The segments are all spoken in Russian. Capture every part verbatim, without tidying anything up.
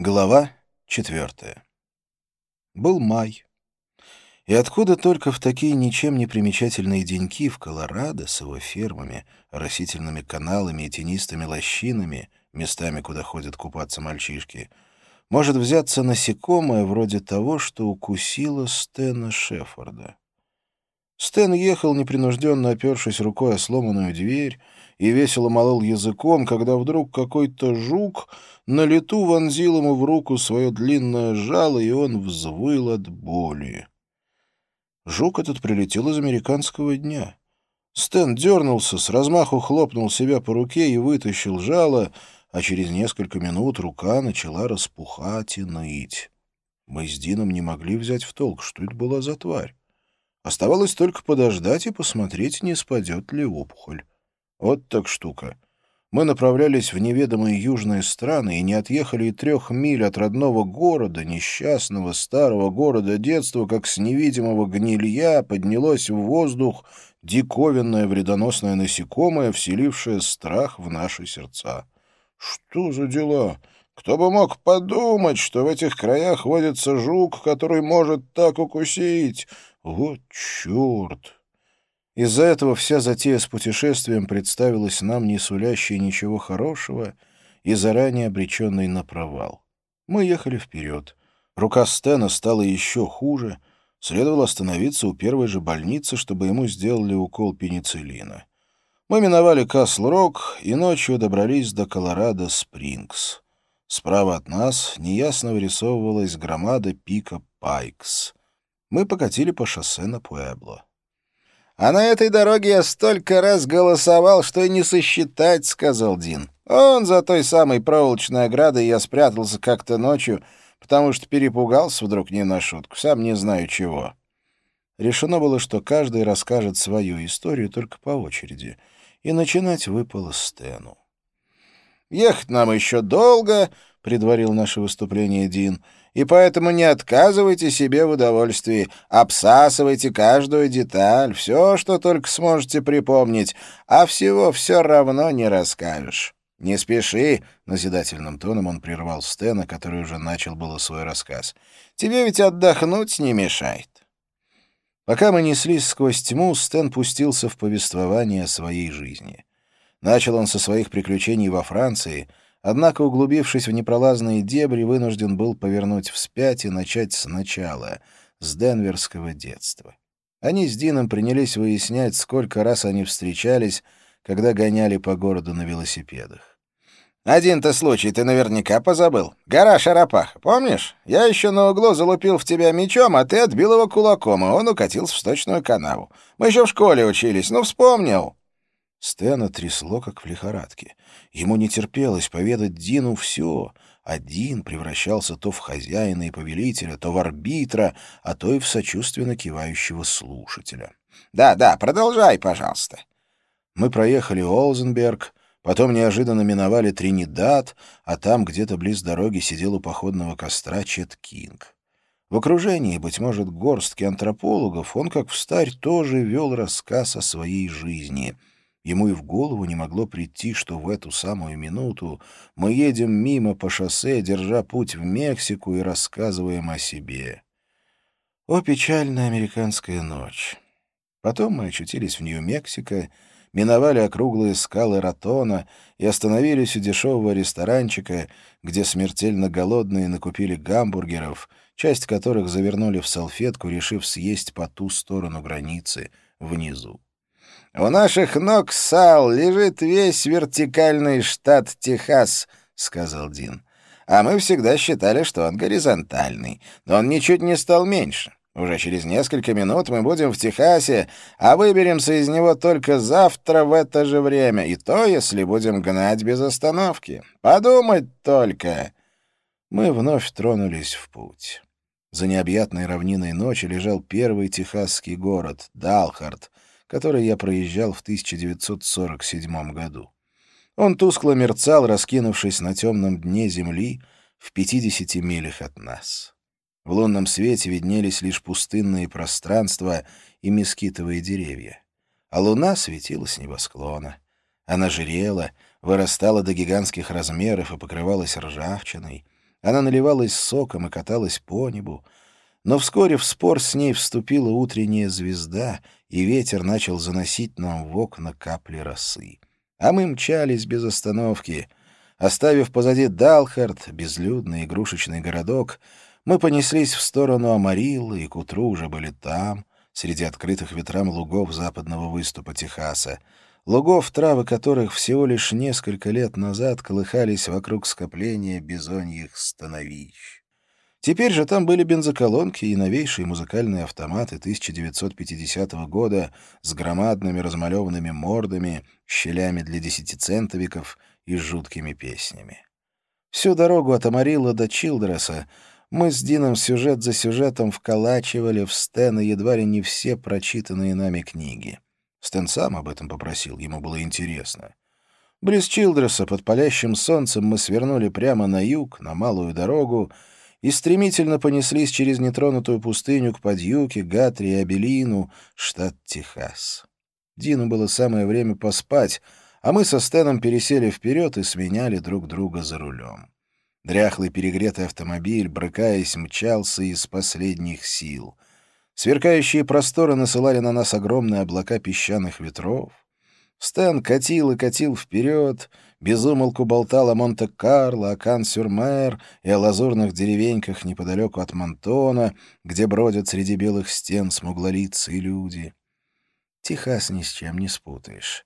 Глава четвертая. Был май, и откуда только в такие ничем не примечательные деньки в Колорадо с его фермами, растительными каналами и тенистыми лощинами, местами, куда ходят купаться мальчишки, может взяться насекомое вроде того, что укусило Стэна Шеффорда. Стэн ехал, непринужденно опершись рукой о сломанную дверь, и весело молол языком, когда вдруг какой-то жук на лету вонзил ему в руку свое длинное жало, и он взвыл от боли. Жук этот прилетел из американского дня. Стэн дернулся, с размаху хлопнул себя по руке и вытащил жало, а через несколько минут рука начала распухать и ныть. Мы с Дином не могли взять в толк, что это была за тварь. Оставалось только подождать и посмотреть, не спадет ли опухоль. Вот так штука. Мы направлялись в неведомые южные страны и не отъехали и трех миль от родного города, несчастного старого города детства, как с невидимого гнилья поднялось в воздух диковинное вредоносное насекомое, вселившее страх в наши сердца. Что за дела? Кто бы мог подумать, что в этих краях водится жук, который может так укусить? Вот черт! Из-за этого вся затея с путешествием представилась нам не сулящей ничего хорошего и заранее обреченной на провал. Мы ехали вперед. Рука Стэна стала еще хуже. Следовало остановиться у первой же больницы, чтобы ему сделали укол пенициллина. Мы миновали Касл-Рок и ночью добрались до Колорадо-Спрингс. Справа от нас неясно вырисовывалась громада пика Пайкс. Мы покатили по шоссе на Пуэбло. «А на этой дороге я столько раз голосовал, что и не сосчитать», — сказал Дин. «Он за той самой проволочной оградой я спрятался как-то ночью, потому что перепугался вдруг не на шутку, сам не знаю чего». Решено было, что каждый расскажет свою историю только по очереди, и начинать выпало Стэну. «Ехать нам еще долго», — предварил наше выступление Дин, «и поэтому не отказывайте себе в удовольствии, обсасывайте каждую деталь, все, что только сможете припомнить, а всего все равно не расскажешь. Не спеши», — назидательным тоном он прервал Стэна, который уже начал было свой рассказ. «Тебе ведь отдохнуть не мешает». Пока мы неслись сквозь тьму, Стэн пустился в повествование о своей жизни. Начал он со своих приключений во Франции, однако, углубившись в непролазные дебри, вынужден был повернуть вспять и начать сначала, с денверского детства. Они с Дином принялись выяснять, сколько раз они встречались, когда гоняли по городу на велосипедах. «Один-то случай ты наверняка позабыл. Гора Шарапаха, помнишь? Я еще на углу залупил в тебя мечом, а ты отбил его кулаком, и он укатился в сточную канаву. Мы еще в школе учились, ну вспомнил». Стэна трясло, как в лихорадке. Ему не терпелось поведать Дину все, а Дин превращался то в хозяина и повелителя, то в арбитра, а то и в сочувственно кивающего слушателя. «Да, да, продолжай, пожалуйста». Мы проехали Олзенберг, потом неожиданно миновали Тринидад, а там где-то близ дороги сидел у походного костра Чет Кинг. В окружении, быть может, горстки антропологов, он, как встарь, тоже вел рассказ о своей жизни — ему и в голову не могло прийти, что в эту самую минуту мы едем мимо по шоссе, держа путь в Мексику и рассказываем о себе. О, печальная американская ночь! Потом мы очутились в Нью-Мексико, миновали округлые скалы Ратона и остановились у дешевого ресторанчика, где смертельно голодные накупили гамбургеров, часть которых завернули в салфетку, решив съесть по ту сторону границы, внизу. «У наших ног, Сал, лежит весь вертикальный штат Техас», — сказал Дин. «А мы всегда считали, что он горизонтальный, но он ничуть не стал меньше. Уже через несколько минут мы будем в Техасе, а выберемся из него только завтра в это же время, и то, если будем гнать без остановки. Подумать только!» Мы вновь тронулись в путь. За необъятной равниной ночи лежал первый техасский город — Далхарт, который я проезжал в тысяча девятьсот сорок седьмом году. Он тускло мерцал, раскинувшись на темном дне земли в пятидесяти милях от нас. В лунном свете виднелись лишь пустынные пространства и мескитовые деревья. А луна светила с небосклона. Она жирела, вырастала до гигантских размеров и покрывалась ржавчиной. Она наливалась соком и каталась по небу. Но вскоре в спор с ней вступила утренняя звезда, и ветер начал заносить нам в окна капли росы. А мы мчались без остановки. Оставив позади Далхард, безлюдный игрушечный городок, мы понеслись в сторону Амариллы и к утру уже были там, среди открытых ветрам лугов западного выступа Техаса, лугов, травы которых всего лишь несколько лет назад колыхались вокруг скопления бизоньих становищ. Теперь же там были бензоколонки и новейшие музыкальные автоматы тысяча девятьсот пятидесятого года с громадными размалеванными мордами, щелями для десятицентовиков и жуткими песнями. Всю дорогу от Амарилла до Чилдреса мы с Дином сюжет за сюжетом вколачивали в Стэна едва ли не все прочитанные нами книги. Стэн сам об этом попросил, ему было интересно. Близ Чилдреса под палящим солнцем мы свернули прямо на юг, на малую дорогу, и стремительно понеслись через нетронутую пустыню к Падьюке, Гатри и Абелину, штат Техас. Дину было самое время поспать, а мы со Стэном пересели вперед и сменяли друг друга за рулем. Дряхлый перегретый автомобиль, брыкаясь, мчался из последних сил. Сверкающие просторы насылали на нас огромные облака песчаных ветров. Стэн катил и катил вперед, без умолку болтал о Монте-Карло, о Кан-сюр-Мэр и о лазурных деревеньках неподалеку от Монтона, где бродят среди белых стен смуглолицые люди. Техас ни с чем не спутаешь.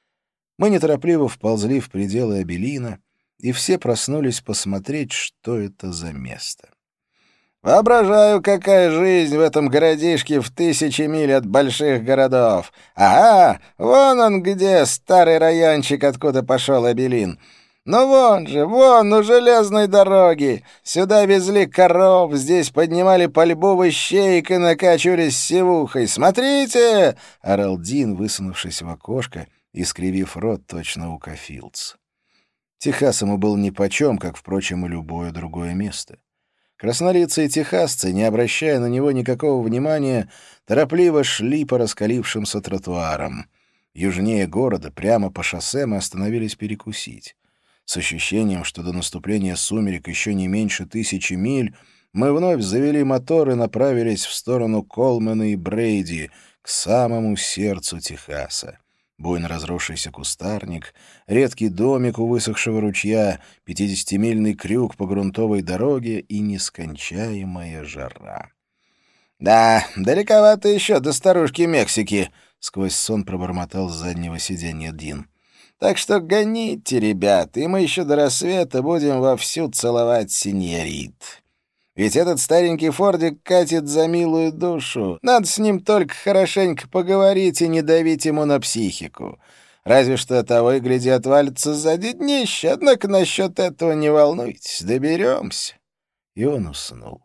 Мы неторопливо вползли в пределы Абелина, и все проснулись посмотреть, что это за место. «Воображаю, какая жизнь в этом городишке в тысячи миль от больших городов! Ага, вон он где, старый райончик, откуда пошел Абелин. Ну вон же, вон, у железной дороги. Сюда везли коров, здесь поднимали пальбу в ищейк и накачивались севухой. Смотрите!» — орал Дин, высунувшись в окошко и скривив рот точно у Кафилдс. Техас ему был нипочем, как, впрочем, и любое другое место. Краснолицые техасцы, не обращая на него никакого внимания, торопливо шли по раскалившимся тротуарам. Южнее города, прямо по шоссе, мы остановились перекусить. С ощущением, что до наступления сумерек еще не меньше тысячи миль, мы вновь завели мотор и направились в сторону Колмана и Брейди, к самому сердцу Техаса. Буйно разросшийся кустарник, редкий домик у высохшего ручья, пятидесятимильный крюк по грунтовой дороге и нескончаемая жара. «Да, далековато еще до старушки Мексики», — сквозь сон пробормотал с заднего сиденья Дин. «Так что гоните, ребят, и мы еще до рассвета будем вовсю целовать синьорит. Ведь этот старенький фордик катит за милую душу. Надо с ним только хорошенько поговорить и не давить ему на психику. Разве что того и гляди отвалится сзади днище, однако насчет этого не волнуйтесь, доберемся». И он уснул.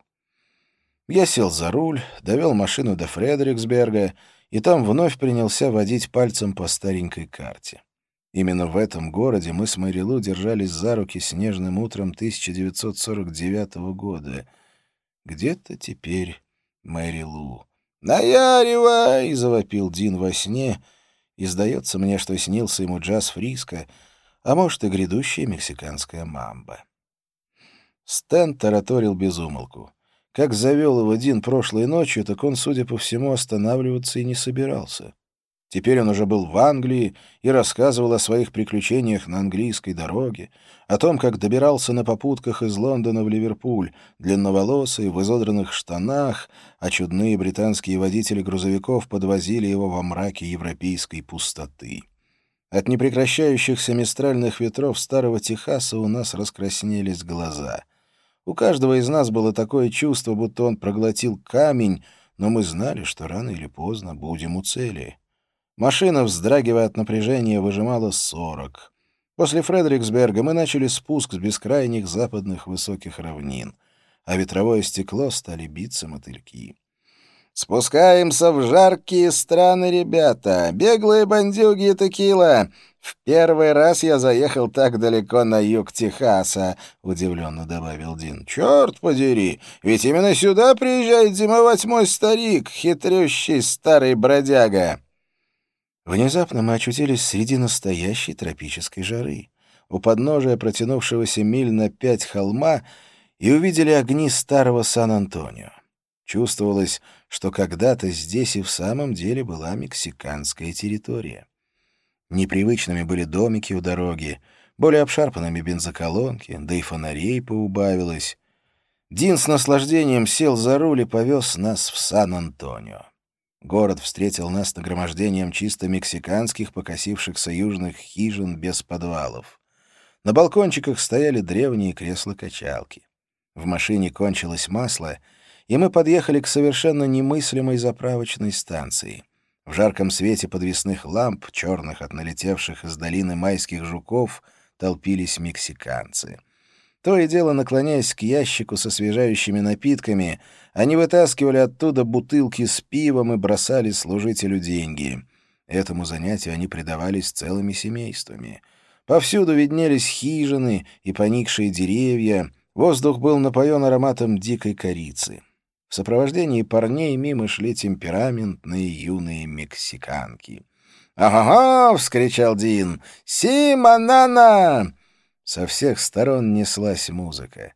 Я сел за руль, довел машину до Фредериксберга, и там вновь принялся водить пальцем по старенькой карте. Именно в этом городе мы с Мэри Лу держались за руки снежным утром тысяча девятьсот сорок девятого года. Где-то теперь Мэри Лу. «Наяривай!» — завопил Дин во сне, и сдается мне, что снился ему джаз Фриско, а может и грядущая мексиканская мамба. Стэн тараторил без умолку. Как завел его Дин прошлой ночью, так он, судя по всему, останавливаться и не собирался. Теперь он уже был в Англии и рассказывал о своих приключениях на английской дороге, о том, как добирался на попутках из Лондона в Ливерпуль, длинноволосый, в изодранных штанах, а чудные британские водители грузовиков подвозили его во мраке европейской пустоты. От непрекращающихся мистральных ветров старого Техаса у нас раскраснелись глаза. У каждого из нас было такое чувство, будто он проглотил камень, но мы знали, что рано или поздно будем у цели. Машина, вздрагивая от напряжения, выжимала сорок. После Фредериксберга мы начали спуск с бескрайних западных высоких равнин, а ветровое стекло стали биться мотыльки. «Спускаемся в жаркие страны, ребята! Беглые бандюги и текила! В первый раз я заехал так далеко на юг Техаса», — удивленно добавил Дин. «Черт подери! Ведь именно сюда приезжает зимовать мой старик, хитрющий старый бродяга!» Внезапно мы очутились среди настоящей тропической жары. У подножия протянувшегося миль на пять холма и увидели огни старого Сан-Антонио. Чувствовалось, что когда-то здесь и в самом деле была мексиканская территория. Непривычными были домики у дороги, более обшарпанными бензоколонки, да и фонарей поубавилось. Дин с наслаждением сел за руль и повез нас в Сан-Антонио. Город встретил нас нагромождением чисто мексиканских покосившихся южных хижин без подвалов. На балкончиках стояли древние кресла-качалки. В машине кончилось масло, и мы подъехали к совершенно немыслимой заправочной станции. В жарком свете подвесных ламп, черных от налетевших из долины майских жуков, толпились мексиканцы. То и дело, наклоняясь к ящику со освежающими напитками, они вытаскивали оттуда бутылки с пивом и бросали служителю деньги. Этому занятию они предавались целыми семействами. Повсюду виднелись хижины и поникшие деревья, воздух был напоен ароматом дикой корицы. В сопровождении парней мимо шли темпераментные юные мексиканки. «Ага-га!» — вскричал Дин. «Си-манана!» Со всех сторон неслась музыка.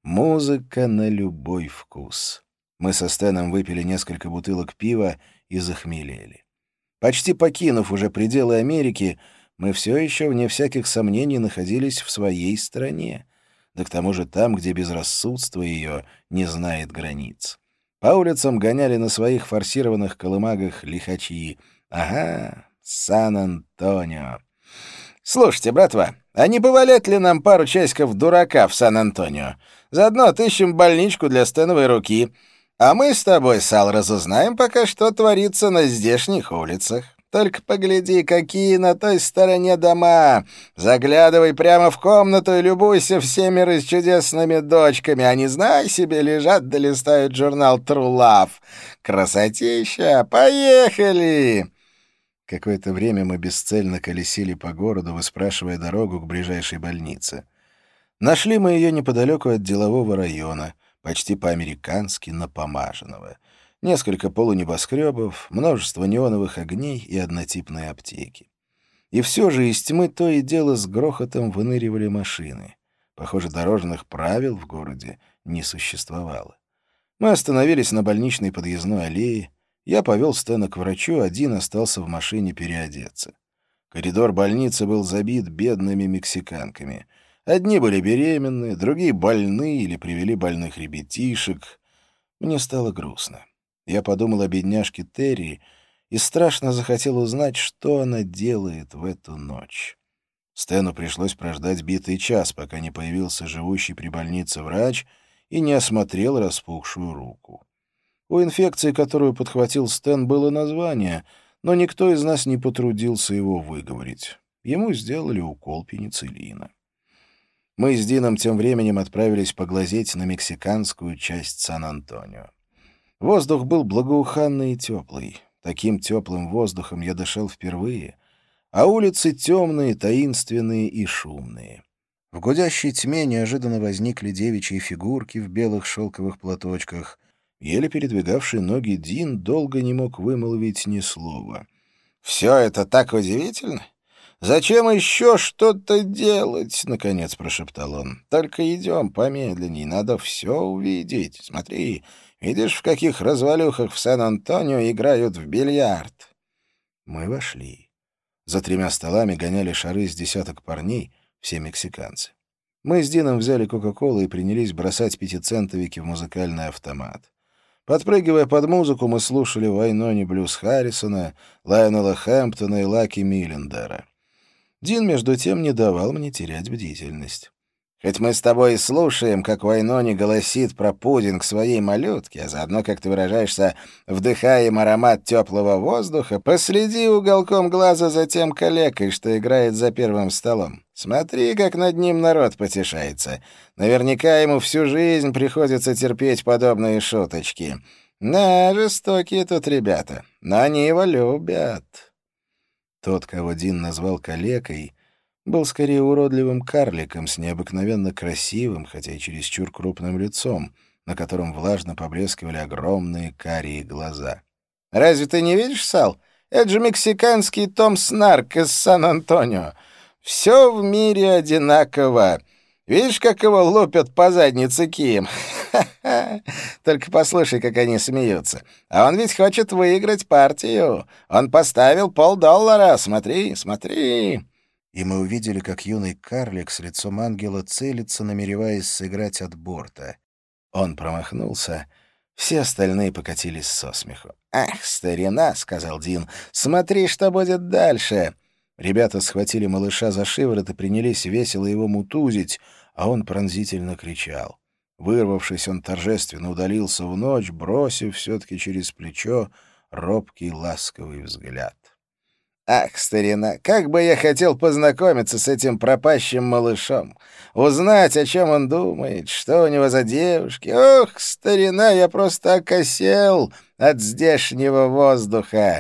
Музыка на любой вкус. Мы со Стэном выпили несколько бутылок пива и захмелели. Почти покинув уже пределы Америки, мы все еще, вне всяких сомнений, находились в своей стране. Да к тому же там, где безрассудство ее не знает границ. По улицам гоняли на своих форсированных колымагах лихачи. Ага, Сан-Антонио. «Слушайте, братва, а не бывалет ли нам пару часиков дурака в Сан-Антонио? Заодно отыщем больничку для Стэновой руки. А мы с тобой, Сал, разузнаем пока, что творится на здешних улицах. Только погляди, какие на той стороне дома. Заглядывай прямо в комнату и любуйся всеми расчудесными дочками. Они, знай себе, лежат да листают журнал True Love. Красотища! Поехали!» Какое-то время мы бесцельно колесили по городу, выспрашивая дорогу к ближайшей больнице. Нашли мы ее неподалеку от делового района, почти по-американски напомаженного. Несколько полунебоскребов, множество неоновых огней и однотипные аптеки. И все же из тьмы то и дело с грохотом выныривали машины. Похоже, дорожных правил в городе не существовало. Мы остановились на больничной подъездной аллее. Я повел Стэна к врачу, один остался в машине переодеться. Коридор больницы был забит бедными мексиканками. Одни были беременны, другие больны или привели больных ребятишек. Мне стало грустно. Я подумал о бедняжке Терри и страшно захотел узнать, что она делает в эту ночь. Стэну пришлось прождать битый час, пока не появился живущий при больнице врач и не осмотрел распухшую руку. У инфекции, которую подхватил Стэн, было название, но никто из нас не потрудился его выговорить. Ему сделали укол пенициллина. Мы с Дином тем временем отправились поглазеть на мексиканскую часть Сан-Антонио. Воздух был благоуханный и теплый. Таким теплым воздухом я дышал впервые. А улицы темные, таинственные и шумные. В гудящей тьме неожиданно возникли девичьи фигурки в белых шелковых платочках. Еле передвигавший ноги Дин долго не мог вымолвить ни слова. «Все это так удивительно! Зачем еще что-то делать?» — наконец прошептал он. «Только идем помедленней, надо все увидеть. Смотри, видишь, в каких развалюхах в Сан-Антонио играют в бильярд?» Мы вошли. За тремя столами гоняли шары с десяток парней, все мексиканцы. Мы с Дином взяли кока-колу и принялись бросать пятицентовики в музыкальный автомат. Подпрыгивая под музыку, мы слушали Вайнони Блюз Харрисона, Лайонела Хэмптона и Лаки Миллендера. Дин, между тем, не давал мне терять бдительность. «Хоть мы с тобой и слушаем, как Вайнони голосит про пудинг своей малютки, а заодно, как ты выражаешься, вдыхаем аромат теплого воздуха, последи уголком глаза за тем калекой, что играет за первым столом. Смотри, как над ним народ потешается. Наверняка ему всю жизнь приходится терпеть подобные шуточки. Да, жестокие тут ребята, но они его любят». Тот, кого Дин назвал калекой, был скорее уродливым карликом с необыкновенно красивым, хотя и чересчур крупным лицом, на котором влажно поблескивали огромные карие глаза. «Разве ты не видишь, Сал? Это же мексиканский Том Снарк из Сан-Антонио. Все в мире одинаково. Видишь, как его лупят по заднице кием? Ха-ха! Только послушай, как они смеются. А он ведь хочет выиграть партию. Он поставил полдоллара. Смотри, смотри!» И мы увидели, как юный карлик с лицом ангела целится, намереваясь сыграть от борта. Он промахнулся. Все остальные покатились со смеху. «Ах, старина!» — сказал Дин. «Смотри, что будет дальше!» Ребята схватили малыша за шиворот и принялись весело его мутузить, а он пронзительно кричал. Вырвавшись, он торжественно удалился в ночь, бросив все-таки через плечо робкий ласковый взгляд. «Ах, старина, как бы я хотел познакомиться с этим пропащим малышом, узнать, о чем он думает, что у него за девушки. Ох, старина, я просто окосел от здешнего воздуха!»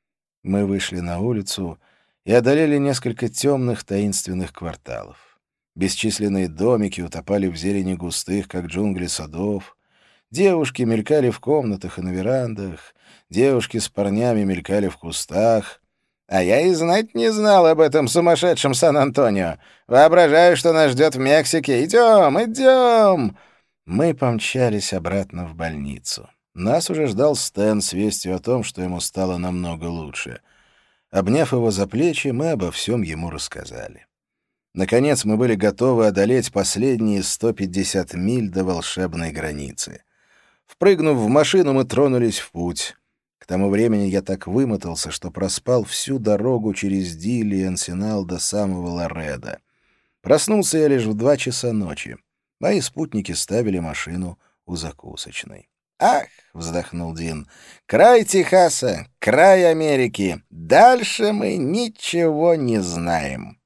Мы вышли на улицу и одолели несколько темных таинственных кварталов. Бесчисленные домики утопали в зелени густых, как джунгли, садов. Девушки мелькали в комнатах и на верандах, девушки с парнями мелькали в кустах. «А я и знать не знал об этом сумасшедшем Сан-Антонио. Воображаю, что нас ждет в Мексике. Идем, идем!» Мы помчались обратно в больницу. Нас уже ждал Стэн с вестью о том, что ему стало намного лучше. Обняв его за плечи, мы обо всем ему рассказали. Наконец мы были готовы одолеть последние сто пятьдесят миль до волшебной границы. Впрыгнув в машину, мы тронулись в путь. К тому времени я так вымотался, что проспал всю дорогу через Дилли и Энсенал до самого Ларедо. Проснулся я лишь в два часа ночи. Мои спутники ставили машину у закусочной. «Ах!» — вздохнул Дин. «Край Техаса, край Америки. Дальше мы ничего не знаем».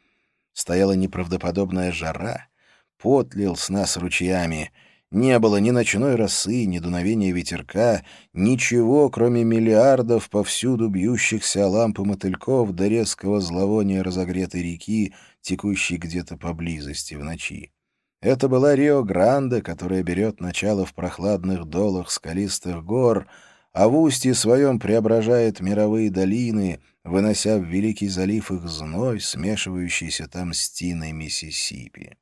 Стояла неправдоподобная жара, пот лил с нас ручьями. Не было ни ночной росы, ни дуновения ветерка, ничего, кроме миллиардов повсюду бьющихся о лампы мотыльков до резкого зловония разогретой реки, текущей где-то поблизости в ночи. Это была Рио-Гранде, которая берет начало в прохладных долах скалистых гор, а в устье своем преображает мировые долины, вынося в Великий залив их зной, смешивающийся там с тиной Миссисипи.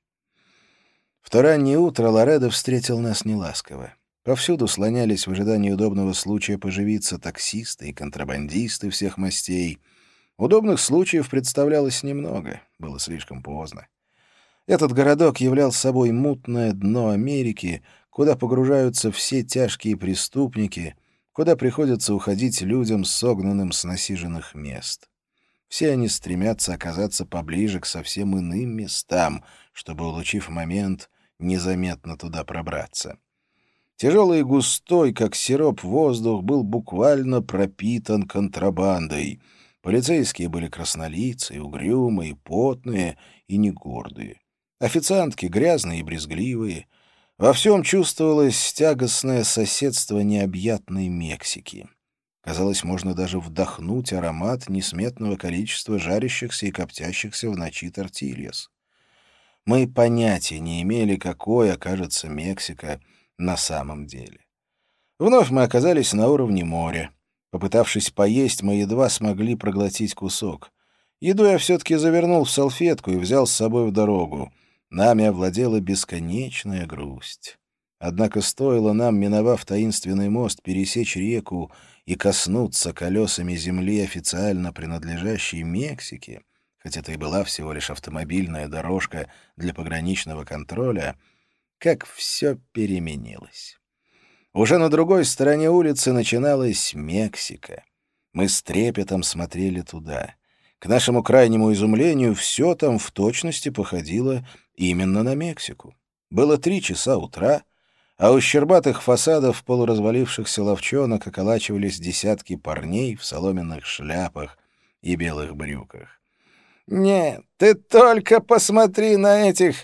В то раннее утро Ларедо встретил нас неласково. Повсюду слонялись в ожидании удобного случая поживиться таксисты и контрабандисты всех мастей. Удобных случаев представлялось немного, было слишком поздно. Этот городок являл собой мутное дно Америки, куда погружаются все тяжкие преступники, куда приходится уходить людям, согнанным с насиженных мест. Все они стремятся оказаться поближе к совсем иным местам, чтобы, улучив момент, незаметно туда пробраться. Тяжелый и густой, как сироп, воздух был буквально пропитан контрабандой. Полицейские были краснолицые, угрюмые, потные и негордые. Официантки грязные и брезгливые. Во всем чувствовалось тягостное соседство необъятной Мексики. Казалось, можно даже вдохнуть аромат несметного количества жарящихся и коптящихся в ночи тортильяс. Мы понятия не имели, какой окажется Мексика на самом деле. Вновь мы оказались на уровне моря. Попытавшись поесть, мы едва смогли проглотить кусок. Еду я все-таки завернул в салфетку и взял с собой в дорогу. Нами овладела бесконечная грусть. Однако стоило нам, миновав таинственный мост, пересечь реку и коснуться колесами земли, официально принадлежащей Мексике, хоть это и была всего лишь автомобильная дорожка для пограничного контроля, как все переменилось. Уже на другой стороне улицы начиналась Мексика. Мы с трепетом смотрели туда. К нашему крайнему изумлению, все там в точности походило именно на Мексику. Было три часа утра, а у щербатых фасадов полуразвалившихся ловчонок околачивались десятки парней в соломенных шляпах и белых брюках. «Нет, ты только посмотри на этих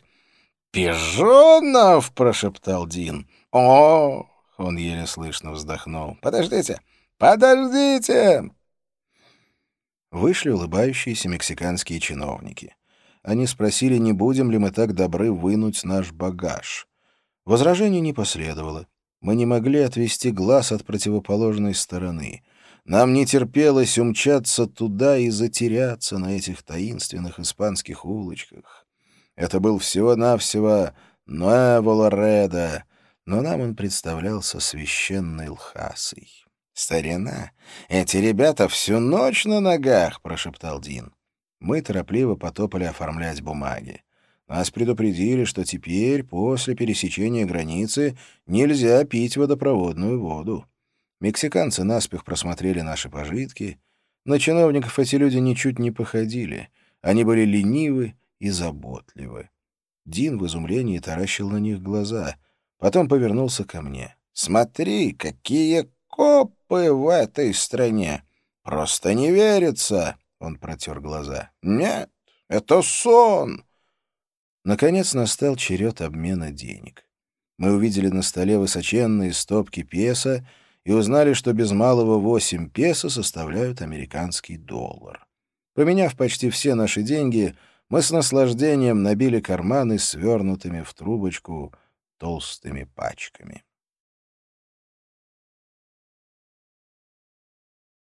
пижонов!» — прошептал Дин. «О!» — он еле слышно вздохнул. «Подождите! Подождите!» Вышли улыбающиеся мексиканские чиновники. Они спросили, не будем ли мы так добры вынуть наш багаж. Возражений не последовало. Мы не могли отвести глаз от противоположной стороны. Нам не терпелось умчаться туда и затеряться на этих таинственных испанских улочках. Это был всего-навсего Нуэво Ларедо, но нам он представлялся священной Лхасой. «Старина, эти ребята всю ночь на ногах», — прошептал Дин. Мы торопливо потопали оформлять бумаги. Нас предупредили, что теперь, после пересечения границы, нельзя пить водопроводную воду. Мексиканцы наспех просмотрели наши пожитки. На чиновников эти люди ничуть не походили. Они были ленивы и заботливы. Дин в изумлении таращил на них глаза. Потом повернулся ко мне. «Смотри, какие копы в этой стране! Просто не верится!» Он протер глаза. «Нет, это сон!» Наконец настал черед обмена денег. Мы увидели на столе высоченные стопки песо и узнали, что без малого восемь песо составляют американский доллар. Поменяв почти все наши деньги, мы с наслаждением набили карманы свернутыми в трубочку толстыми пачками.